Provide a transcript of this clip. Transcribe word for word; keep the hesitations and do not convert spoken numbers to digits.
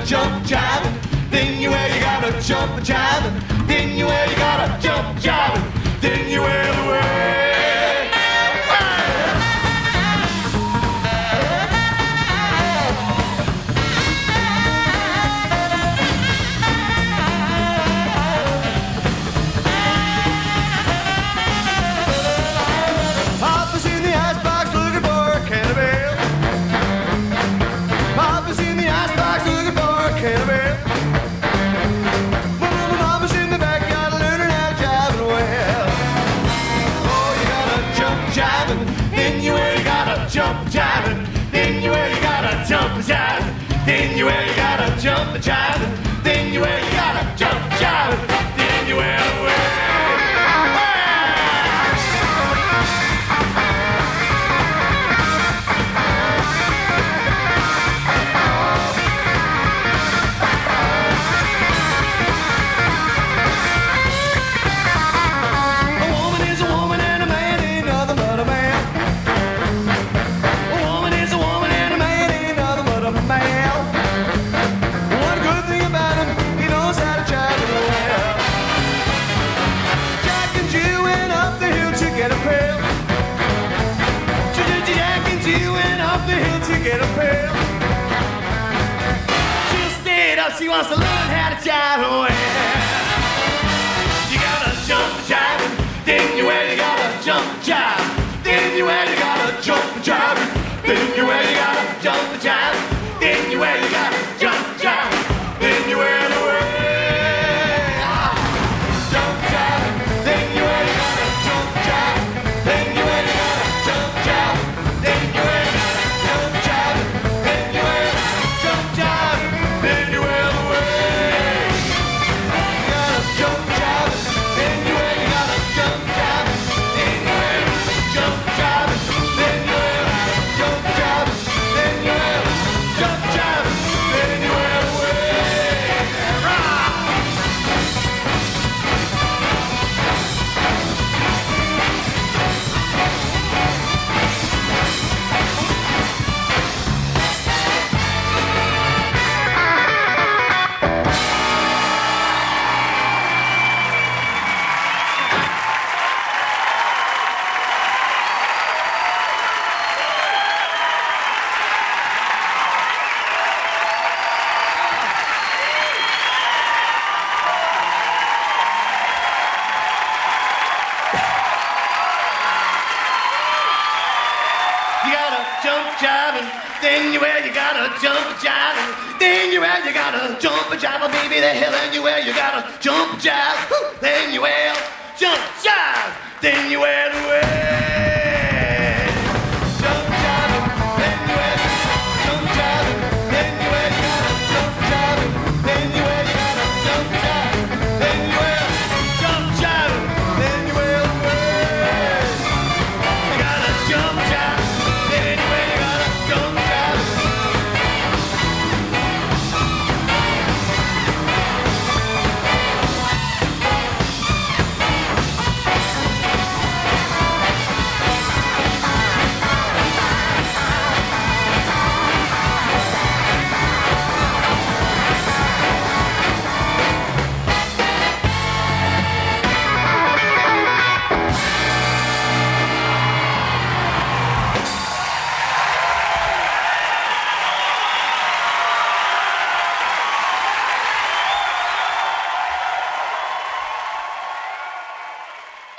gotta jump jiving. Then you wear, you gotta jump jiving. Then you wear, you gotta jump jiving. Then you wear the way. Papa's in the icebox looking for a can of ale. Papa's in the icebox looking for a can of ale. Mama, mama's in the backyard learning how to jive well. Oh, you gotta jump jiving. Then you wear, you gotta jump jiving. Then you wear, you gotta jump jiving. Then you wear, you gotta jump jiving. Then you wear, you gotta jump jiving. Then you wear the way. She wants to learn how to jive well. You gotta jump jiving. Then you wear, you gotta jump jive. Then you wear, you gotta jump jiving. Then you wear, you gotta jump jive. Then you wear, you gotta jump jive. Then you wear the way. Ah. Jump jiving. Then you wear, you gotta jump jive. Then you wear, you gotta jump jive. Then you wear, you gotta jump jive. Then you wear, jump jive. Then you wear. Then you wear, you gotta jump a jive. Then you wear, you gotta jump a jive. Baby, the hell and you wear, you gotta jump a jive. Then you wear, jump jive. Then you wear the way.